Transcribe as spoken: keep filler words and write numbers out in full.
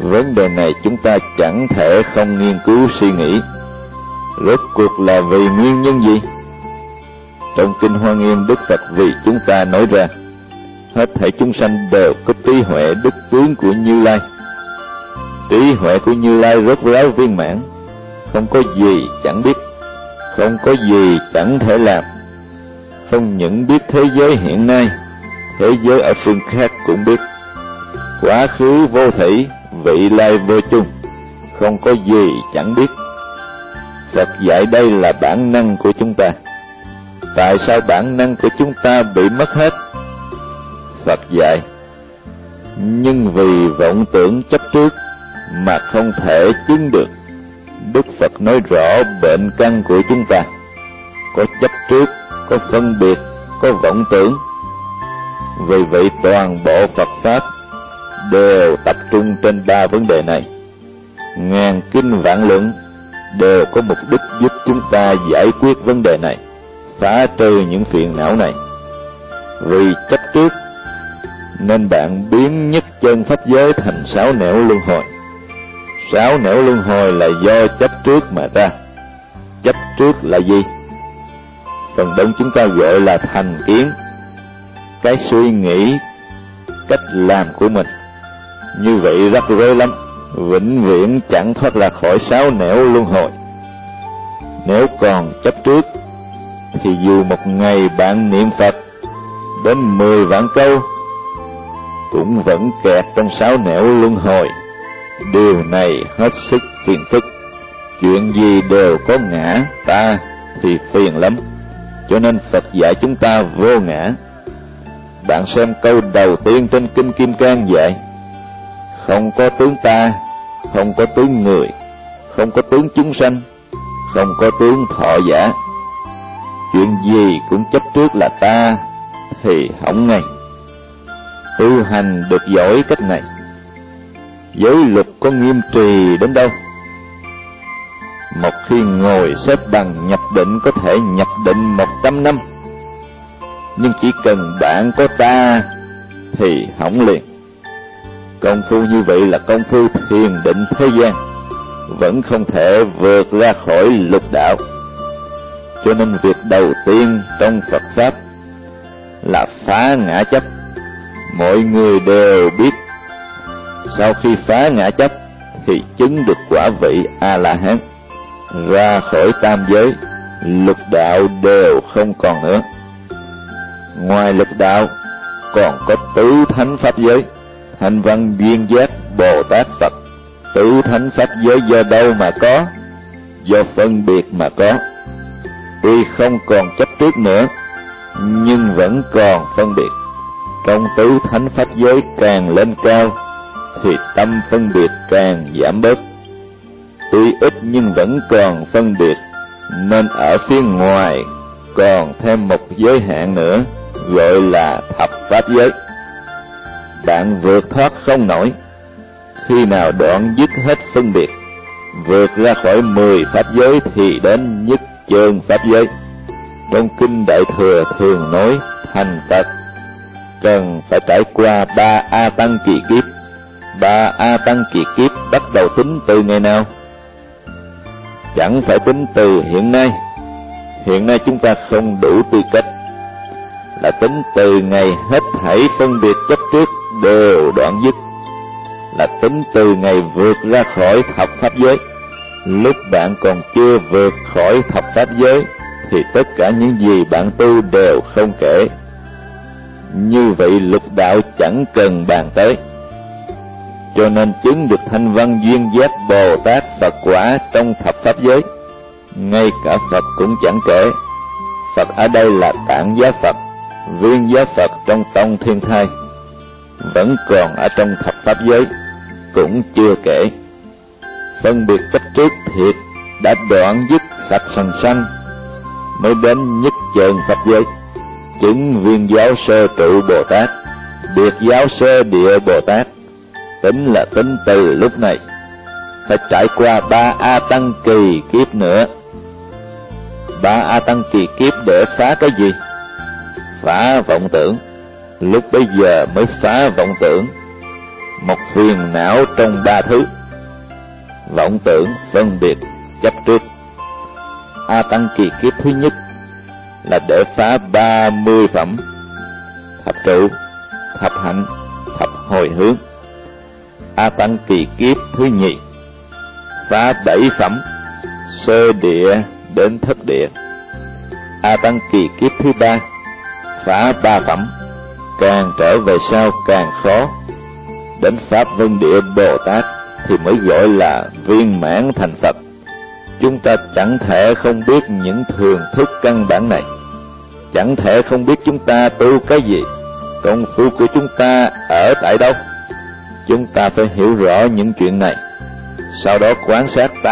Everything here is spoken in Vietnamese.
Vấn đề này chúng ta chẳng thể không nghiên cứu suy nghĩ. Rốt cuộc là vì nguyên nhân gì? Trong Kinh Hoa Nghiêm, Đức Phật vì chúng ta nói ra, hết thảy chúng sanh đều có trí huệ đức tướng của Như Lai. Trí huệ của Như Lai rốt ráo viên mãn, không có gì chẳng biết, không có gì chẳng thể làm. Không những biết thế giới hiện nay, thế giới ở phương khác cũng biết. Quá khứ vô thủy, vị lai vô chung, không có gì chẳng biết. Phật dạy đây là bản năng của chúng ta. Tại sao bản năng của chúng ta bị mất hết? Phật dạy, nhưng vì vọng tưởng chấp trước mà không thể chứng được. Đức Phật nói rõ bệnh căn của chúng ta. Có chấp trước, có phân biệt, có vọng tưởng. Vì vậy toàn bộ Phật Pháp đều tập trung trên ba vấn đề này. Ngàn kinh vạn luận đều có mục đích giúp chúng ta giải quyết vấn đề này, phá trừ những phiền não này. Vì chấp trước nên bạn biến nhất chân pháp giới thành sáu nẻo luân hồi. Sáu nẻo luân hồi là do chấp trước mà ra. Chấp trước là gì? Phần đông chúng ta gọi là thành kiến, cái suy nghĩ, cách làm của mình. Như vậy rắc rối lắm, vĩnh viễn chẳng thoát ra khỏi sáu nẻo luân hồi. Nếu còn chấp trước thì dù một ngày bạn niệm Phật đến mười vạn câu cũng vẫn kẹt trong sáu nẻo luân hồi. Điều này hết sức phiền phức. Chuyện gì đều có ngã ta thì phiền lắm. Cho nên Phật dạy chúng ta vô ngã. Bạn xem câu đầu tiên trên Kinh Kim Cang dạy: không có tướng ta, không có tướng người, không có tướng chúng sanh, không có tướng thọ giả. Chuyện gì cũng chấp trước là ta thì hỏng ngay. Tu hành được giỏi cách này, giới luật có nghiêm trì đến đâu. Một khi ngồi xếp bằng nhập định có thể nhập định một trăm năm, nhưng chỉ cần bạn có ta thì hỏng liền. Công phu như vậy là công phu thiền định thế gian, vẫn không thể vượt ra khỏi lục đạo. Cho nên việc đầu tiên trong Phật Pháp là phá ngã chấp. Mọi người đều biết, sau khi phá ngã chấp thì chứng được quả vị A-la-hán, ra khỏi tam giới, lục đạo đều không còn nữa. Ngoài lục đạo còn có tứ thánh pháp giới, Thanh Văn Duyên Giác Bồ Tát Phật. Tứ thánh pháp giới do đâu mà có? Do phân biệt mà có. Tuy không còn chấp trước nữa, nhưng vẫn còn phân biệt. Trong tứ thánh pháp giới càng lên cao thì tâm phân biệt càng giảm bớt. Tuy ít nhưng vẫn còn phân biệt, nên ở phía ngoài còn thêm một giới hạn nữa, gọi là thập pháp giới. Bạn vượt thoát không nổi. Khi nào đoạn dứt hết phân biệt, vượt ra khỏi mười pháp giới thì đến nhất chân pháp giới. Trong Kinh Đại Thừa thường nói thành Phật cần phải trải qua ba A Tăng kỳ kiếp. Ba A Tăng kỳ kiếp bắt đầu tính từ ngày nào? Chẳng phải tính từ hiện nay. Hiện nay chúng ta không đủ tư cách, là tính từ ngày hết thảy phân biệt chấp trước đều đoạn dứt, là tính từ ngày vượt ra khỏi thập pháp giới. Lúc bạn còn chưa vượt khỏi thập pháp giới thì tất cả những gì bạn tu đều không kể. Như vậy lục đạo chẳng cần bàn tới. Cho nên chứng được Thanh Văn Duyên Giác Bồ Tát Phật quả trong thập pháp giới, ngay cả Phật cũng chẳng kể. Phật ở đây là Tạng Giá Phật, Viên Giá Phật trong tông Thiên Thai, vẫn còn ở trong thập pháp giới, cũng chưa kể. Phân biệt chấp trước thiệt đã đoạn dứt sạch sành sanh, mới đến nhất chân pháp giới, chứng Viên Giáo Sơ Trụ Bồ Tát, Biệt Giáo Sơ Địa Bồ Tát. Tính là tính từ lúc này, phải trải qua ba A Tăng kỳ kiếp nữa. Ba A Tăng kỳ kiếp để phá cái gì? Phá vọng tưởng. Lúc bấy giờ mới phá vọng tưởng. một phiền não trong ba thứ: vọng tưởng, phân biệt, chấp trước. A Tăng kỳ kiếp thứ nhất là để phá ba mươi phẩm: thập trụ, thập hạnh, thập hồi hướng. A Tăng kỳ kiếp thứ nhì phá bảy phẩm: sơ địa đến thất địa. A Tăng kỳ kiếp thứ ba phá ba phẩm: càng trở về sau càng khó. Đến pháp Vân Địa Bồ Tát thì mới gọi là viên mãn thành Phật. Chúng ta chẳng thể không biết những thường thức căn bản này, chẳng thể không biết chúng ta tu cái gì, công phu của chúng ta ở tại đâu. Chúng ta phải hiểu rõ những chuyện này, sau đó quan sát